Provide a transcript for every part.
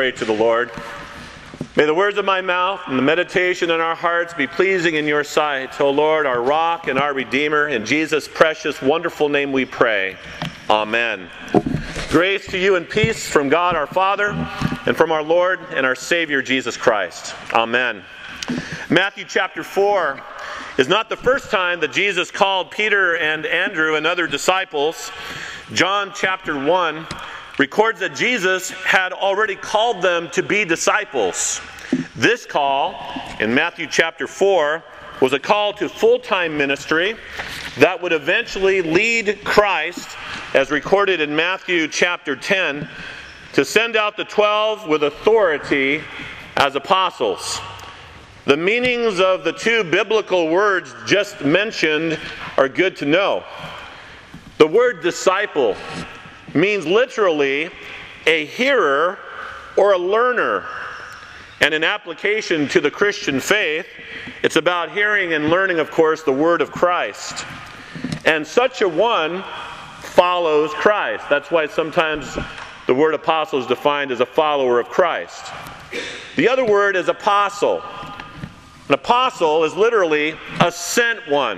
pray to the Lord. May the words of my mouth and the meditation in our hearts be pleasing in your sight, O Lord, our rock and our Redeemer. In Jesus' precious, wonderful name we pray. Amen. Grace to you and peace from God our Father and from our Lord and our Savior Jesus Christ. Amen. Matthew chapter 4 is not the first time that Jesus called Peter and Andrew and other disciples. John chapter 1 records that Jesus had already called them to be disciples. This call in Matthew chapter 4 was a call to full-time ministry that would eventually lead Christ, as recorded in Matthew chapter 10, to send out the 12 with authority as apostles. The meanings of the two biblical words just mentioned are good to know. The word disciple means literally a hearer or a learner. And in application to the Christian faith, it's about hearing and learning, of course, the word of Christ. And such a one follows Christ. That's why sometimes the word apostle is defined as a follower of Christ. The other word is apostle. An apostle is literally a sent one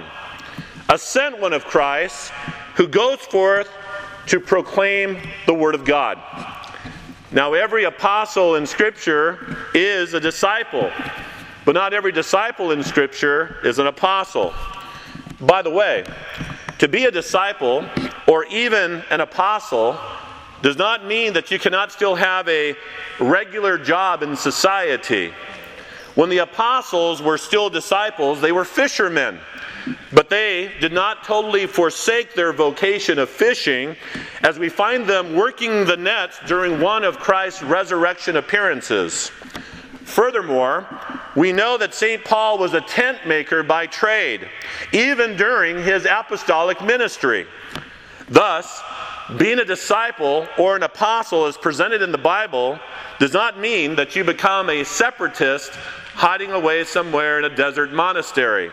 of Christ who goes forth to proclaim the Word of God. Now, every apostle in Scripture is a disciple, but not every disciple in Scripture is an apostle. By the way, to be a disciple or even an apostle does not mean that you cannot still have a regular job in society. When the apostles were still disciples, they were fishermen. But they did not totally forsake their vocation of fishing, as we find them working the nets during one of Christ's resurrection appearances. Furthermore, we know that St. Paul was a tent maker by trade, even during his apostolic ministry. Thus, being a disciple or an apostle as presented in the Bible does not mean that you become a separatist hiding away somewhere in a desert monastery.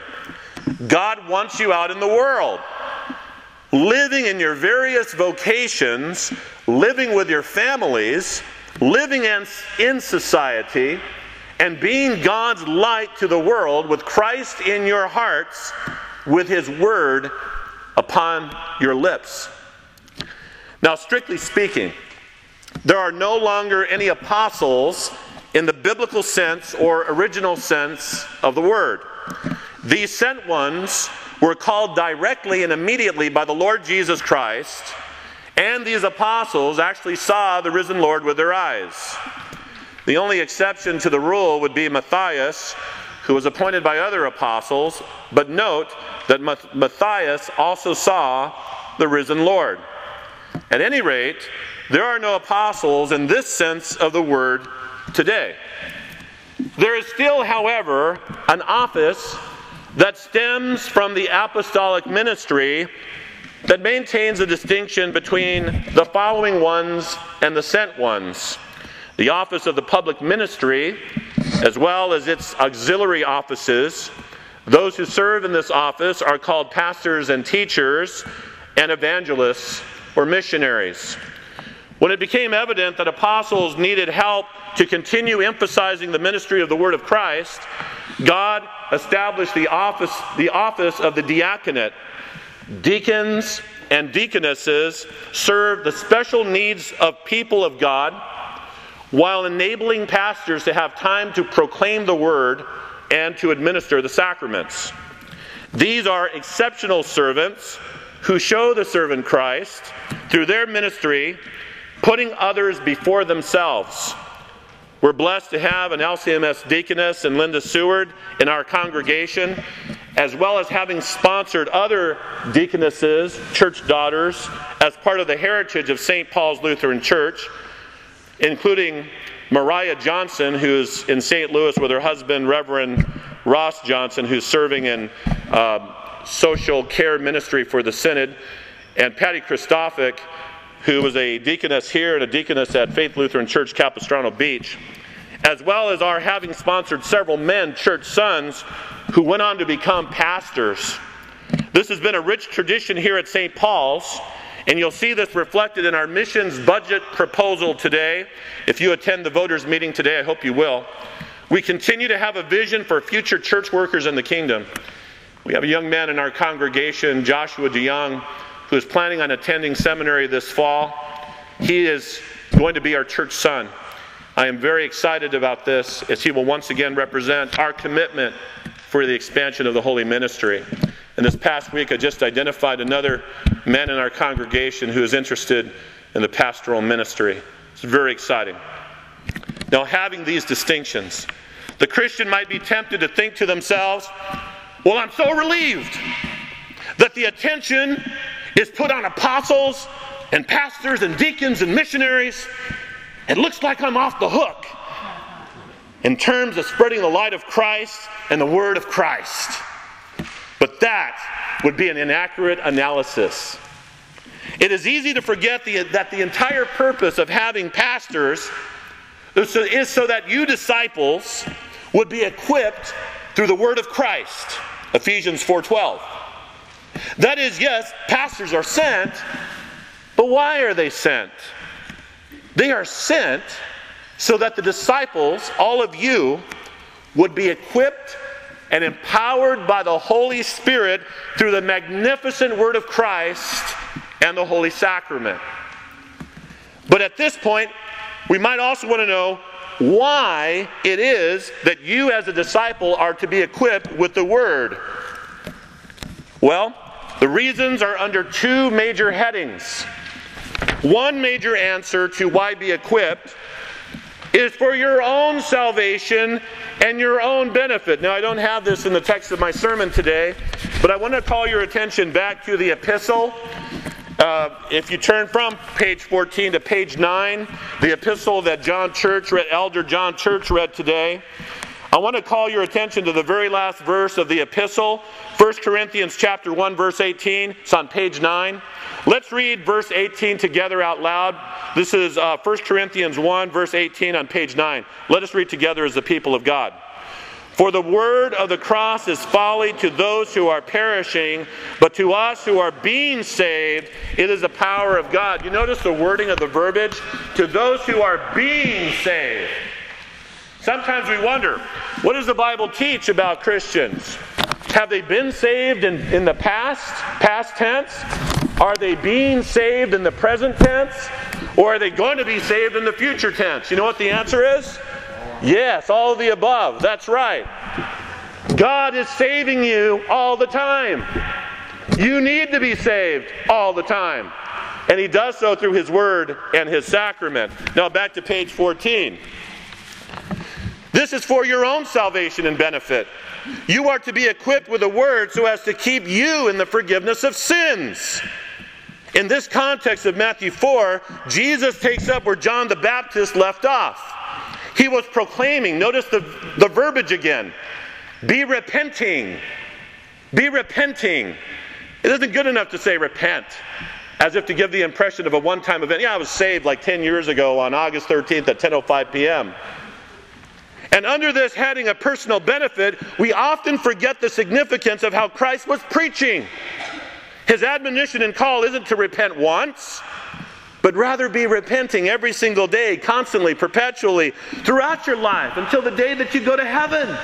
God wants you out in the world, living in your various vocations, living with your families, living in society, and being God's light to the world with Christ in your hearts, with His Word upon your lips. Now, strictly speaking, there are no longer any apostles in the biblical sense or original sense of the word. These sent ones were called directly and immediately by the Lord Jesus Christ, and these apostles actually saw the risen Lord with their eyes. The only exception to the rule would be Matthias, who was appointed by other apostles, but note that Matthias also saw the risen Lord. At any rate, there are no apostles in this sense of the word today. There is still, however, an office that stems from the apostolic ministry that maintains a distinction between the following ones and the sent ones. The office of the public ministry, as well as its auxiliary offices. Those who serve in this office are called pastors and teachers and evangelists or missionaries. When it became evident that apostles needed help to continue emphasizing the ministry of the Word of Christ, God established the office of the diaconate. Deacons and deaconesses serve the special needs of people of God while enabling pastors to have time to proclaim the Word and to administer the sacraments. These are exceptional servants who show the servant Christ through their ministry, putting others before themselves. We're blessed to have an LCMS deaconess and Linda Seward in our congregation, as well as having sponsored other deaconesses, church daughters, as part of the heritage of St. Paul's Lutheran Church, including Mariah Johnson, who's in St. Louis with her husband, Reverend Ross Johnson, who's serving in social care ministry for the Synod, and Patty Christophic, who was a deaconess here and a deaconess at Faith Lutheran Church, Capistrano Beach, as well as our having sponsored several men, church sons, who went on to become pastors. This has been a rich tradition here at St. Paul's, And you'll see this reflected in our missions budget proposal today. If you attend the voters' meeting today, I hope you will. We continue to have a vision for future church workers in the kingdom. We have a young man in our congregation, Joshua DeYoung, who is planning on attending seminary this fall. He is going to be our church son. I am very excited about this, as he will once again represent our commitment for the expansion of the holy ministry. And this past week, I just identified another man in our congregation who is interested in the pastoral ministry. It's very exciting. Now, having these distinctions, the Christian might be tempted to think to themselves, well, I'm so relieved that the attention is put on apostles and pastors and deacons and missionaries. It looks like I'm off the hook in terms of spreading the light of Christ and the word of Christ. But that would be an inaccurate analysis. It is easy to forget that the entire purpose of having pastors is so that you disciples would be equipped through the word of Christ. Ephesians 4:12. That is, yes, pastors are sent, but why are they sent? They are sent so that the disciples, all of you, would be equipped and empowered by the Holy Spirit through the magnificent word of Christ and the Holy Sacrament. But at this point, we might also want to know why it is that you as a disciple are to be equipped with the Word. Well, the reasons are under two major headings. One major answer to why be equipped is for your own salvation and your own benefit. Now, I don't have this in the text of my sermon today, but I want to call your attention back to the epistle. If you turn from page 14 to page 9, the epistle that Elder John Church read today, I want to call your attention to the very last verse of the epistle, 1 Corinthians chapter 1, verse 18. It's on page 9. Let's read verse 18 together out loud. This is 1 Corinthians 1, verse 18 on page 9. Let us read together as the people of God. For the word of the cross is folly to those who are perishing, but to us who are being saved, it is the power of God. You notice the wording of the verbiage? To those who are being saved. Sometimes we wonder, what does the Bible teach about Christians? Have they been saved in the past tense? Are they being saved in the present tense? Or are they going to be saved in the future tense? You know what the answer is? Yes, all of the above. That's right. God is saving you all the time. You need to be saved all the time. And He does so through His Word and His sacrament. Now back to page 14. This is for your own salvation and benefit. You are to be equipped with the Word so as to keep you in the forgiveness of sins. In this context of Matthew 4, Jesus takes up where John the Baptist left off. He was proclaiming, notice the verbiage again, be repenting. Be repenting. It isn't good enough to say repent, as if to give the impression of a one-time event. Yeah, I was saved like 10 years ago on August 13th at 10:05 p.m. And under this heading of personal benefit, we often forget the significance of how Christ was preaching. His admonition and call isn't to repent once, but rather be repenting every single day, constantly, perpetually, throughout your life, until the day that you go to heaven.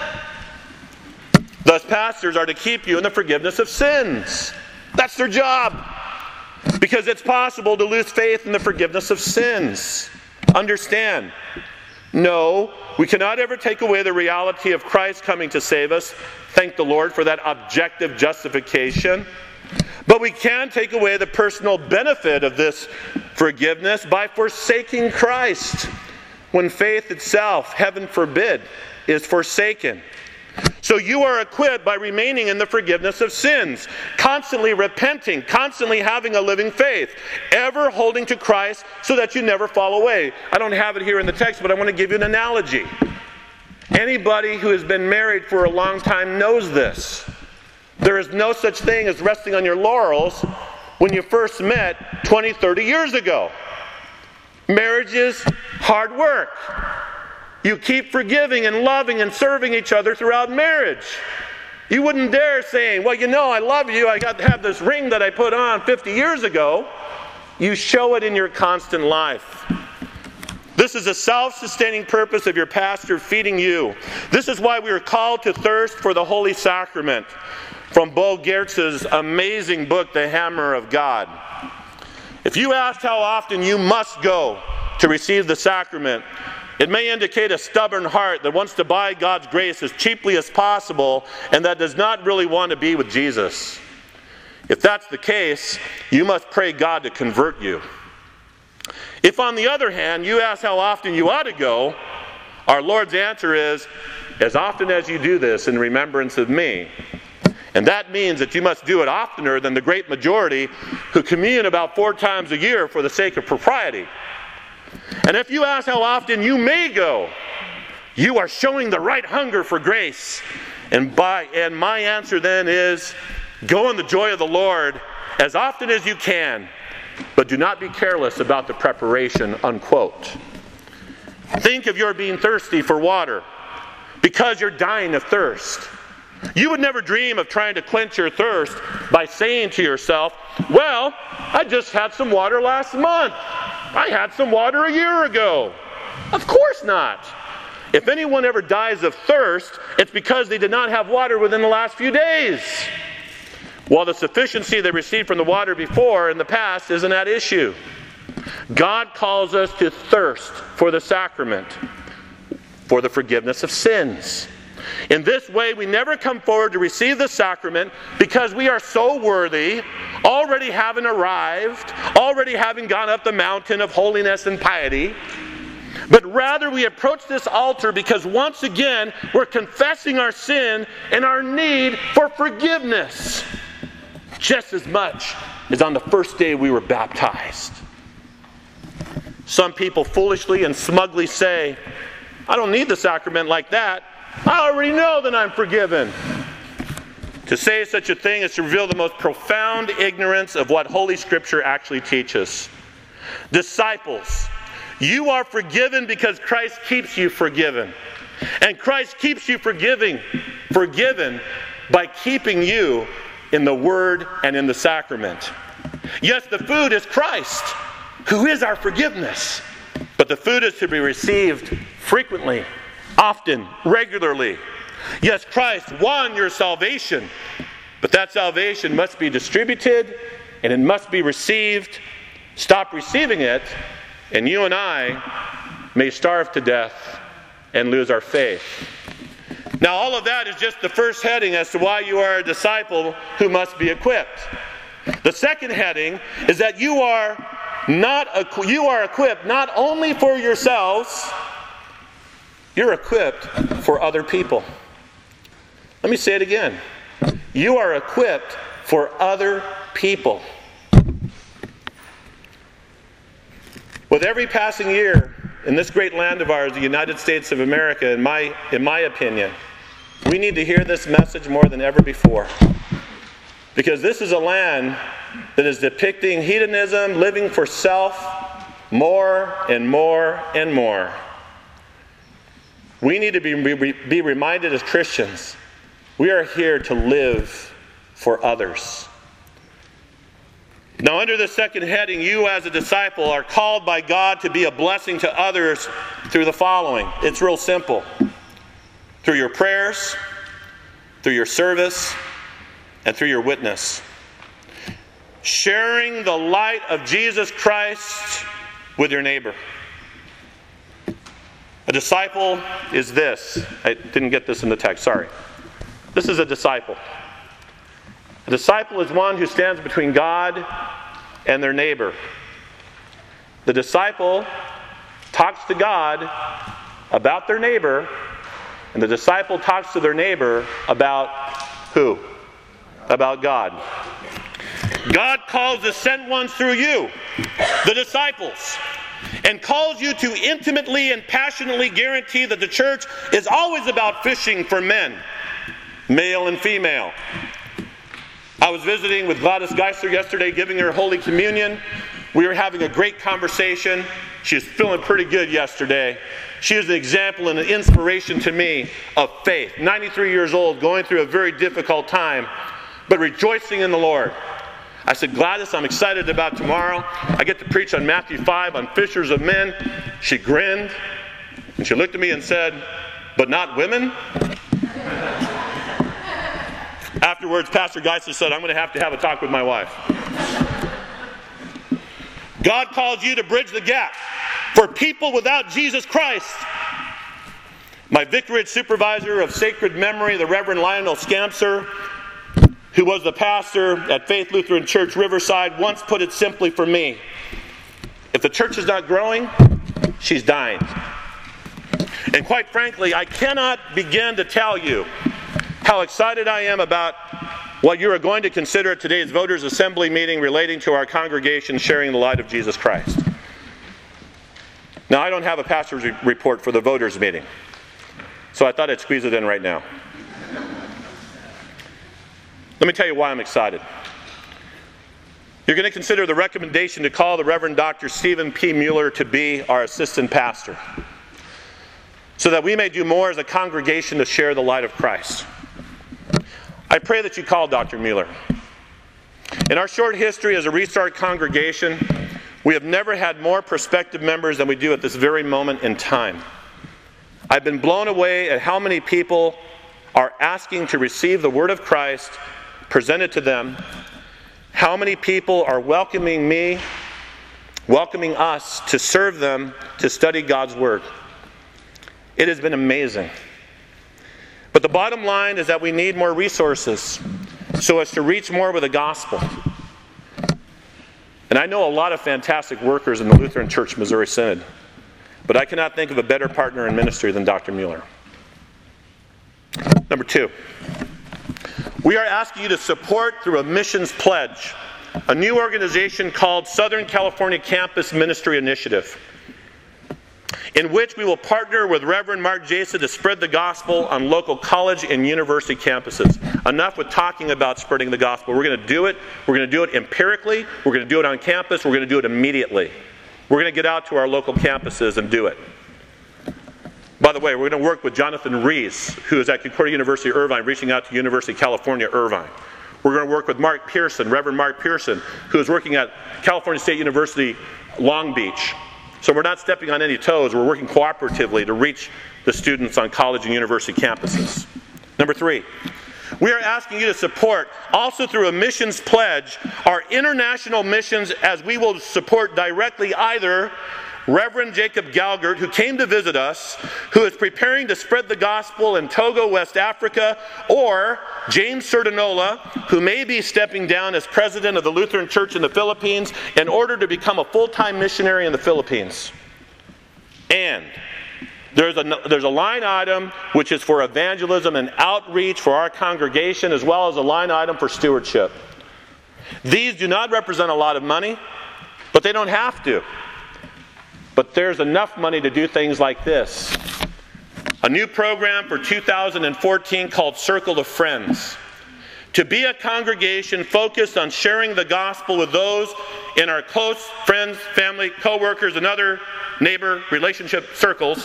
Thus, pastors are to keep you in the forgiveness of sins. That's their job. Because it's possible to lose faith in the forgiveness of sins. Understand, no, we cannot ever take away the reality of Christ coming to save us. Thank the Lord for that objective justification. But we can take away the personal benefit of this forgiveness by forsaking Christ, when faith itself, heaven forbid, is forsaken. So you are equipped by remaining in the forgiveness of sins, constantly repenting, constantly having a living faith, ever holding to Christ so that you never fall away. I don't have it here in the text, but I want to give you an analogy. Anybody who has been married for a long time knows this. There is no such thing as resting on your laurels when you first met 20, 30 years ago. Marriage is hard work. You keep forgiving and loving and serving each other throughout marriage. You wouldn't dare saying, well, you know, I love you. I got to have this ring that I put on 50 years ago. you show it in your constant life. This is a self-sustaining purpose of your pastor feeding you. This is why we are called to thirst for the Holy Sacrament, from Bo Geertz's amazing book, The Hammer of God. If you asked how often you must go to receive the sacrament, it may indicate a stubborn heart that wants to buy God's grace as cheaply as possible and that does not really want to be with Jesus. If that's the case, you must pray God to convert you. If, on the other hand, you ask how often you ought to go, our Lord's answer is, as often as you do this in remembrance of me. And that means that you must do it oftener than the great majority who commune about 4 times a year for the sake of propriety. And if you ask how often you may go, you are showing the right hunger for grace. And my answer then is, go in the joy of the Lord as often as you can, but do not be careless about the preparation, unquote. Think of your being thirsty for water because you're dying of thirst. You would never dream of trying to quench your thirst by saying to yourself, well, I just had some water last month. I had some water a year ago. Of course not. If anyone ever dies of thirst, it's because they did not have water within the last few days. While the sufficiency they received from the water before in the past isn't at issue. God calls us to thirst for the sacrament, for the forgiveness of sins. In this way, we never come forward to receive the sacrament because we are so worthy, already having arrived, already having gone up the mountain of holiness and piety. But rather we approach this altar because once again we're confessing our sin and our need for forgiveness, just as much as on the first day we were baptized. Some people foolishly and smugly say, I don't need the sacrament like that. I already know that I'm forgiven. To say such a thing is to reveal the most profound ignorance of what Holy Scripture actually teaches. Disciples, you are forgiven because Christ keeps you forgiven. And Christ keeps you forgiven by keeping you in the Word and in the sacrament. Yes, the food is Christ, who is our forgiveness. But the food is to be received frequently, often, regularly. Yes, Christ won your salvation, but that salvation must be distributed and it must be received. Stop receiving it, and you and I may starve to death and lose our faith. Now, all of that is just the first heading as to why you are a disciple who must be equipped. The second heading is that you are equipped not only for yourselves, you're equipped for other people. Let me say it again. You are equipped for other people. With every passing year in this great land of ours, the United States of America, in my opinion, we need to hear this message more than ever before. Because this is a land that is depicting hedonism, living for self, more and more and more. We need to be reminded as Christians, we are here to live for others. Now, under the second heading, you as a disciple are called by God to be a blessing to others through the following. It's real simple. Through your prayers, through your service, and through your witness. Sharing the light of Jesus Christ with your neighbor. A disciple is this. I didn't get this in the text, sorry. This is a disciple. A disciple is one who stands between God and their neighbor. The disciple talks to God about their neighbor, and the disciple talks to their neighbor about who? About God. God calls the sent ones through you, the disciples, and calls you to intimately and passionately guarantee that the church is always about fishing for men, male and female. I was visiting with Gladys Geisler yesterday, giving her Holy Communion. We were having a great conversation. She was feeling pretty good yesterday. She is an example and an inspiration to me of faith. 93 years old, going through a very difficult time, but rejoicing in the Lord. I said, Gladys, I'm excited about tomorrow. I get to preach on Matthew 5 on fishers of men. She grinned, and she looked at me and said, but not women? Afterwards, Pastor Geisler said, I'm going to have a talk with my wife. God calls you to bridge the gap for people without Jesus Christ. My vicarage supervisor of sacred memory, the Reverend Lionel Scampser, who was the pastor at Faith Lutheran Church Riverside, once put it simply for me: if the church is not growing, she's dying. And quite frankly, I cannot begin to tell you how excited I am about what you are going to consider at today's Voters' Assembly meeting relating to our congregation sharing the light of Jesus Christ. Now, I don't have a pastor's report for the voters' meeting, so I thought I'd squeeze it in right now. Let me tell you why I'm excited. You're going to consider the recommendation to call the Reverend Dr. Stephen P. Mueller to be our assistant pastor, so that we may do more as a congregation to share the light of Christ. I pray that you call Dr. Mueller. In our short history as a Restart congregation, we have never had more prospective members than we do at this very moment in time. I've been blown away at how many people are asking to receive the Word of Christ presented to them, how many people are welcoming me, welcoming us to serve them, to study God's Word. It has been amazing. But the bottom line is that we need more resources so as to reach more with the gospel. And I know a lot of fantastic workers in the Lutheran Church Missouri Synod, but I cannot think of a better partner in ministry than Dr. Mueller. Number 2, we are asking you to support through a missions pledge a new organization called Southern California Campus Ministry Initiative, in which we will partner with Reverend Mark Jasa to spread the gospel on local college and university campuses. Enough with talking about spreading the gospel. We're going to do it. We're going to do it empirically. We're going to do it on campus. We're going to do it immediately. We're going to get out to our local campuses and do it. By the way, we're going to work with Jonathan Rees, who is at Concordia University Irvine, reaching out to University of California, Irvine. We're going to work with Mark Pearson, Reverend Mark Pearson, who is working at California State University, Long Beach. So we're not stepping on any toes. We're working cooperatively to reach the students on college and university campuses. Number 3, we are asking you to support, also through a missions pledge, our international missions, as we will support directly either Reverend Jacob Galgert, who came to visit us, who is preparing to spread the gospel in Togo, West Africa, or James Sertinola, who may be stepping down as president of the Lutheran Church in the Philippines in order to become a full-time missionary in the Philippines. And there's a line item which is for evangelism and outreach for our congregation, as well as a line item for stewardship. These do not represent a lot of money, but they don't have to. But there's enough money to do things like this. A new program for 2014 called Circle of Friends. To be a congregation focused on sharing the gospel with those in our close friends, family, co-workers, and other neighbor relationship circles.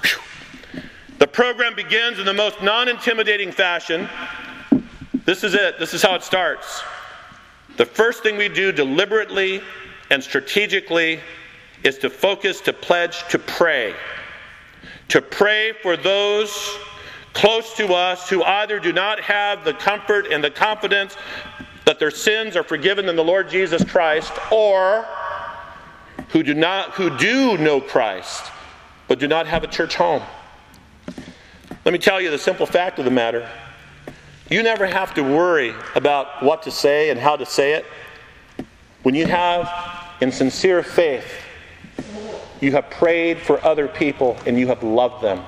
The program begins in the most non-intimidating fashion. This is it. This is how it starts. The first thing we do deliberately and strategically is to focus, to pledge, to pray. To pray for those close to us who either do not have the comfort and the confidence that their sins are forgiven in the Lord Jesus Christ, or who do know Christ, but do not have a church home. Let me tell you the simple fact of the matter. You never have to worry about what to say and how to say it. When you have, in sincere faith, you have prayed for other people and you have loved them.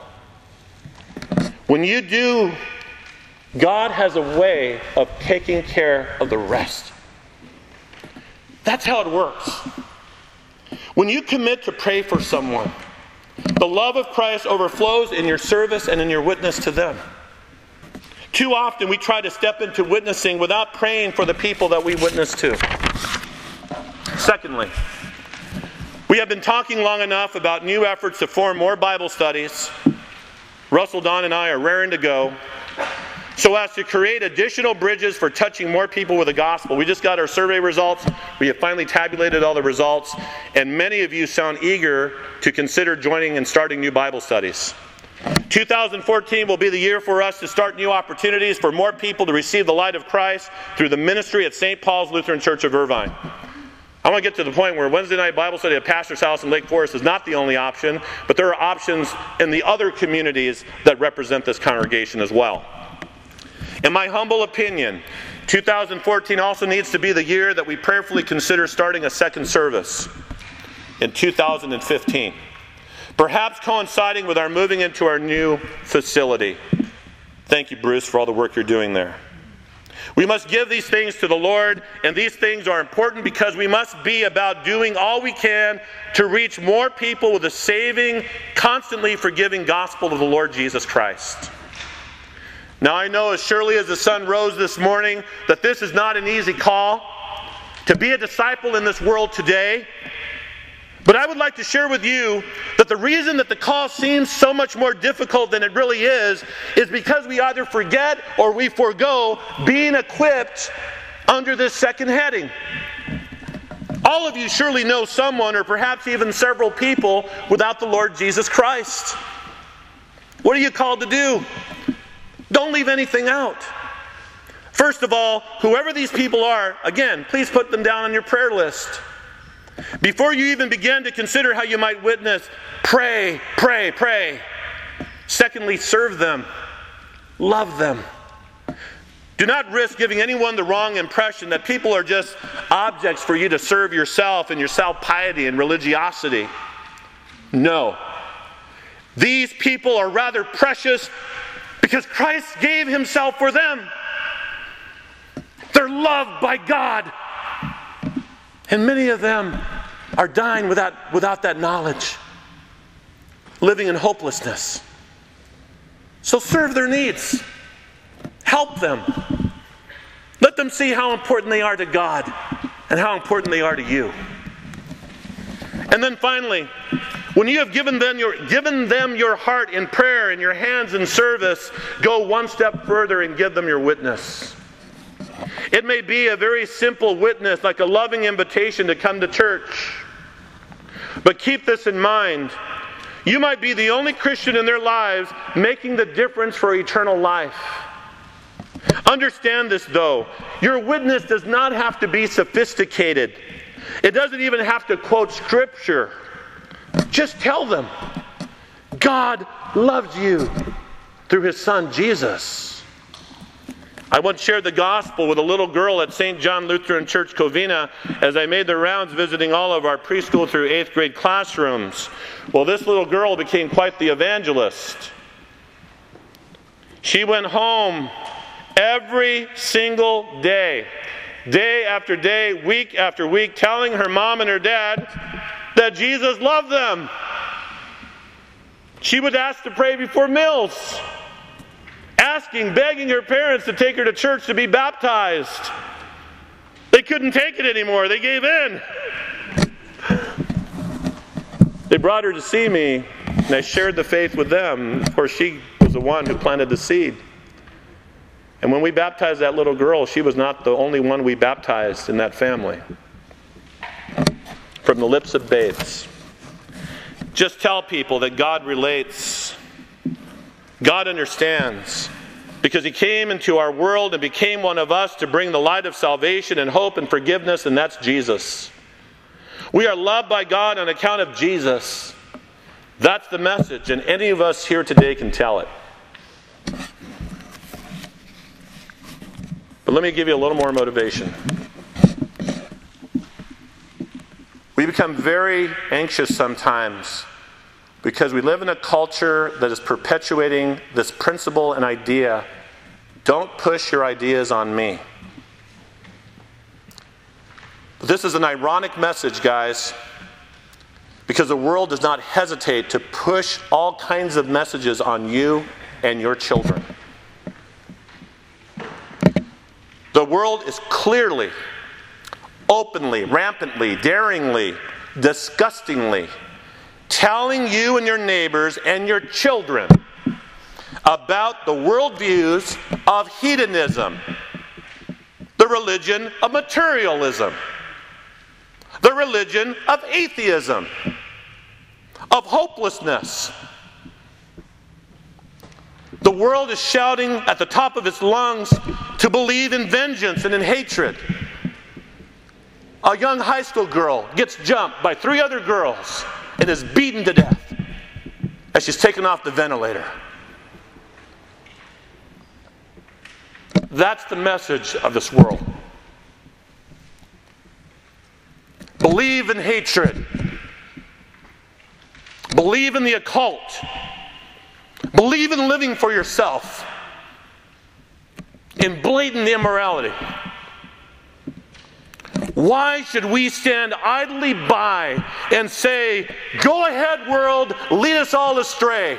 When you do, God has a way of taking care of the rest. That's how it works. When you commit to pray for someone, the love of Christ overflows in your service and in your witness to them. Too often we try to step into witnessing without praying for the people that we witness to. Secondly, we have been talking long enough about new efforts to form more Bible studies. Russell, Don, and I are raring to go. so as to create additional bridges for touching more people with the gospel. We just got our survey results. We have finally tabulated all the results, and many of you sound eager to consider joining and starting new Bible studies. 2014 will be the year for us to start new opportunities for more people to receive the light of Christ through the ministry at St. Paul's Lutheran Church of Irvine. I want to get to the point where Wednesday night Bible study at Pastor's House in Lake Forest is not the only option, but there are options in the other communities that represent this congregation as well. In my humble opinion, 2014 also needs to be the year that we prayerfully consider starting a second service in 2015. Perhaps coinciding with our moving into our new facility. Thank you, Bruce, for all the work you're doing there. We must give these things to the Lord, and these things are important because we must be about doing all we can to reach more people with the saving, constantly forgiving gospel of the Lord Jesus Christ. Now I know as surely as the sun rose this morning that this is not an easy call to be a disciple in this world today. But I would like to share with you that the reason that the call seems so much more difficult than it really is because we either forget or we forego being equipped under this second heading. All of you surely know someone, or perhaps even several people, without the Lord Jesus Christ. What are you called to do? Don't leave anything out. First of all, whoever these people are, again, please put them down on your prayer list. Before you even begin to consider how you might witness, pray, pray, pray. Secondly, serve them. Love them. Do not risk giving anyone the wrong impression that people are just objects for you to serve yourself and your self-piety and religiosity. No. These people are rather precious because Christ gave himself for them. They're loved by God. And many of them are dying without that knowledge, living in hopelessness. So serve their needs. Help them. Let them see how important they are to God and how important they are to you. And then finally, when you have given them your heart in prayer and your hands in service, go one step further and give them your witness. It may be a very simple witness, like a loving invitation to come to church. But keep this in mind. You might be the only Christian in their lives making the difference for eternal life. Understand this, though. Your witness does not have to be sophisticated. It doesn't even have to quote Scripture. Just tell them, God loves you through His Son, Jesus. I once shared the gospel with a little girl at St. John Lutheran Church, Covina, as I made the rounds visiting all of our preschool through 8th grade classrooms. Well, this little girl became quite the evangelist. She went home every single day, day after day, week after week, telling her mom and her dad that Jesus loved them. She would ask to pray before meals, begging her parents to take her to church to be baptized. They couldn't take it anymore. They gave in. They brought her to see me, and I shared the faith with them. Of course, she was the one who planted the seed. And when we baptized that little girl, she was not the only one we baptized in that family. From the lips of babes. Just tell people that God relates. God understands. Because He came into our world and became one of us to bring the light of salvation and hope and forgiveness, and that's Jesus. We are loved by God on account of Jesus. That's the message, and any of us here today can tell it. But let me give you a little more motivation. We become very anxious sometimes because we live in a culture that is perpetuating this principle and idea: don't push your ideas on me. But this is an ironic message, guys, because the world does not hesitate to push all kinds of messages on you and your children. The world is clearly, openly, rampantly, daringly, disgustingly telling you and your neighbors and your children about the worldviews of hedonism, the religion of materialism, the religion of atheism, of hopelessness. The world is shouting at the top of its lungs to believe in vengeance and in hatred. A young high school girl gets jumped by 3 other girls and is beaten to death as she's taken off the ventilator. That's the message of this world. Believe in hatred. Believe in the occult. Believe in living for yourself. In blatant immorality. Why should we stand idly by and say, "Go ahead, world, lead us all astray"?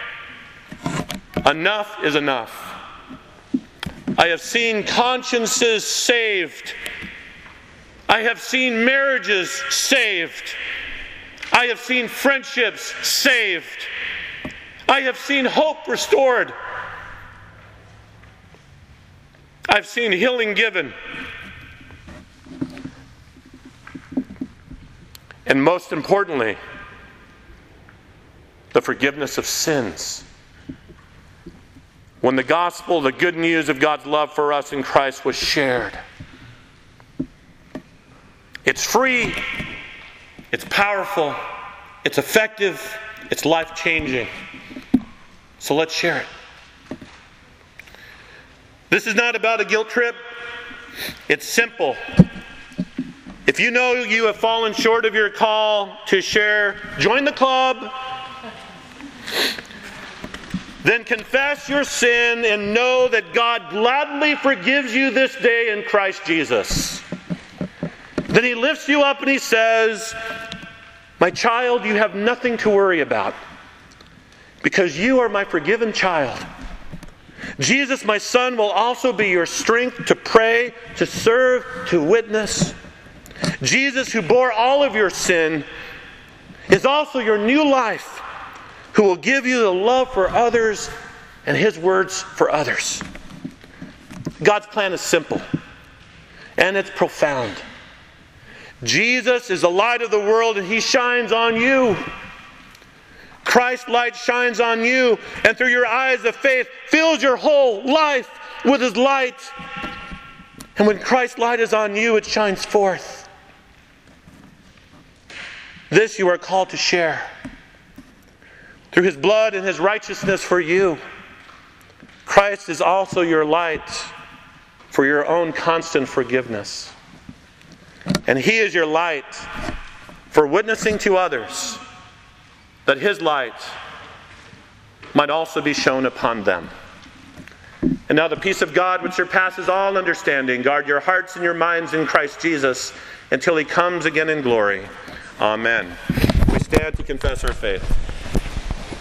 Enough is enough. I have seen consciences saved. I have seen marriages saved. I have seen friendships saved. I have seen hope restored. I've seen healing given. And most importantly, the forgiveness of sins. When the gospel, the good news of God's love for us in Christ was shared. It's free, it's powerful, it's effective, it's life-changing. So let's share it. This is not about a guilt trip. It's simple. If you know you have fallen short of your call to share, join the club. Then confess your sin and know that God gladly forgives you this day in Christ Jesus. Then He lifts you up and He says, "My child, you have nothing to worry about because you are my forgiven child. Jesus, my son, will also be your strength to pray, to serve, to witness. Jesus, who bore all of your sin, is also your new life, who will give you the love for others and His words for others." God's plan is simple, and it's profound. Jesus is the light of the world, and He shines on you. Christ's light shines on you, and through your eyes of faith fills your whole life with His light. And when Christ's light is on you, it shines forth. This you are called to share. Through His blood and His righteousness for you, Christ is also your light for your own constant forgiveness. And He is your light for witnessing to others that His light might also be shown upon them. And now the peace of God, which surpasses all understanding, guard your hearts and your minds in Christ Jesus until He comes again in glory. Amen. We stand to confess our faith.